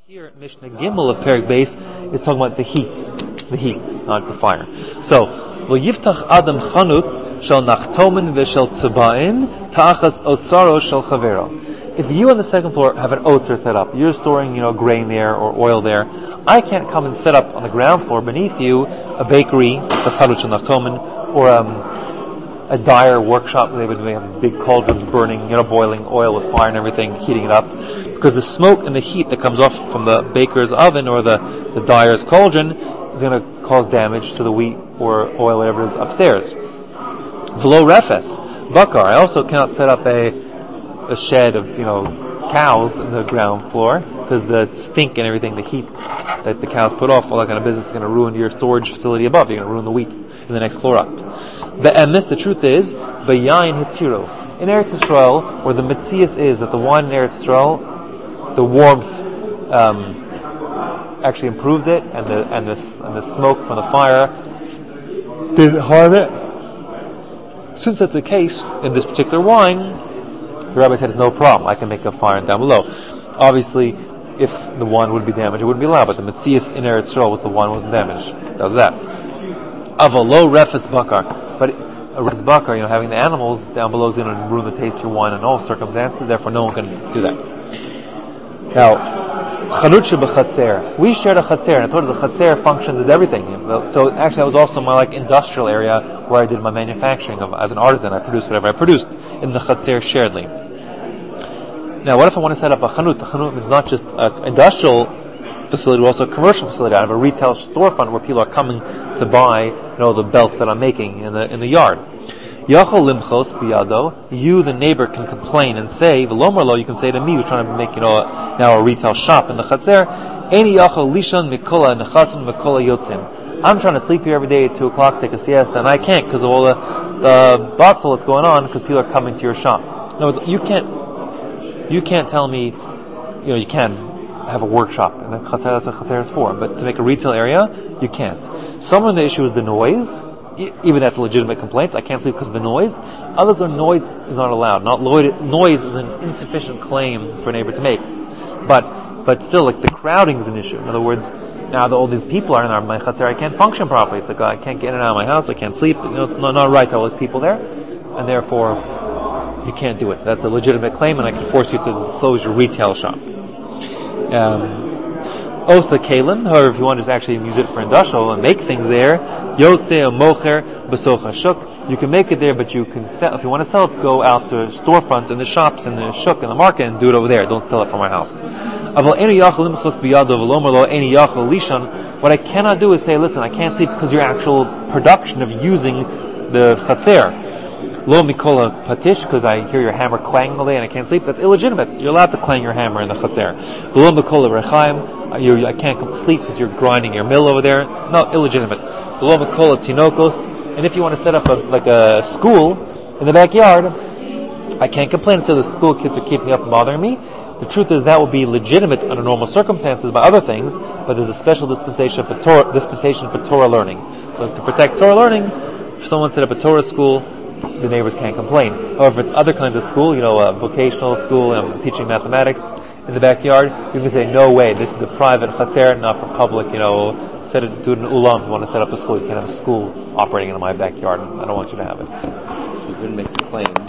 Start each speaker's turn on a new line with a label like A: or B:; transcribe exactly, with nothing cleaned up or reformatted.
A: Here, Mishnah Gimel of Perek Beis is talking about the heat, the heat, not the fire. So, v'yiftach Adam chanut shel nachtomen v'shel tzubain ta'achas otzaro shel chavero. If you on the second floor have an otzer set up, you're storing, you know, grain there or oil there, I can't come and set up on the ground floor beneath you a bakery, the chanut shel nachtomen, or um, a dyer workshop. They would they have these big cauldrons burning, you know, boiling oil with fire and everything, heating it up. Because the smoke and the heat that comes off from the baker's oven or the, the dyer's cauldron is going to cause damage to the wheat or oil, whatever it is upstairs. V'lo refes, bakar. I also cannot set up a a shed of, you know, cows in the ground floor, because the stink and everything, the heat that the cows put off, all that kind of business is going to ruin your storage facility above. You're going to ruin the wheat in the next floor up. The emes, the truth is, bayayin hitziro. In Eretz Yisrael, where the mitzias is, that the wine in Eretz Yisrael, the warmth um, actually improved it, and the and the and the smoke from the fire didn't harm it. Since that's the case in this particular wine, the rabbi said it's no problem. I can make a fire down below. Obviously, if the wine would be damaged, it wouldn't be allowed. But the mitzias in Eretz Yisrael was the wine wasn't damaged. That was that. Avalo refes bakar, but a refes bakar, you know, having the animals down below is going to ruin the taste of your wine in all circumstances. Therefore, no one can do that. Now, chanut shebechatzer. We shared a chatzer, and I told you the chatzer functions as everything. So actually, that was also my like industrial area where I did my manufacturing of, as an artisan. I produced whatever I produced in the chatzer sharedly. Now, what if I want to set up a chanut? A chanut means not just an industrial facility, but also a commercial facility. I have a retail storefront where people are coming to buy, you know, the belts that I'm making in the in the yard. Yachol limchos biyado. You, the neighbor, can complain and say, v'lomarlo, you can say to me, who's trying to make, you know, a, now a retail shop in the chatzer, Eini yachol lishon mikola nechasim mikola yotzin. I'm trying to sleep here every day at two o'clock, take a siesta, and I can't because of all the the bustle that's going on because people are coming to your shop. In other words, you can't you can't tell me, you know, you can have a workshop, and the chatzer, that's what chatzer is for. But to make a retail area, you can't. Some of the issue is the noise. Even that's a legitimate complaint. I can't sleep because of the noise. Others are noise is not allowed. Not noise is an insufficient claim for a neighbor to make. But but still, like the crowding is an issue. In other words, now that all these people are in our, my chatzer, I can't function properly. It's like I can't get in and out of my house. I can't sleep. You know, it's not, not right to all these people there, and therefore you can't do it. That's a legitimate claim, and I can force you to close your retail shop. Um, Osa Kalim, however, if you want to just actually use it for industrial and make things there, Yotze or Mocher Besocha Shuk, you can make it there, but you can sell, if you want to sell it, go out to storefronts in the shops, in the shuk, in the market, and do it over there. Don't sell it from my house. What I cannot do is say, listen, I can't sleep because your actual production of using the chatzer. Lo mikola patish, because I hear your hammer clanging all day and I can't sleep. That's illegitimate. You're allowed to clang your hammer in the chatzer. Lo mikola rechaim, you I can't sleep because you're grinding your mill over there. No, illegitimate. Lo mikola tinokos, and if you want to set up a like a school in the backyard, I can't complain until the school kids are keeping me up and bothering me. The truth is that will be legitimate under normal circumstances by other things, but there's a special dispensation for Torah, dispensation for Torah learning. So to protect Torah learning, if someone set up a Torah school, the neighbors can't complain. However, if it's other kinds of school, you know, a vocational school, I'm teaching mathematics in the backyard, you can say, no way, this is a private chatzer, not for public, you know, set it, do it in ulam. If you want to set up a school, you can't have a school operating in my backyard. I don't want you to have it.
B: So you couldn't make the claim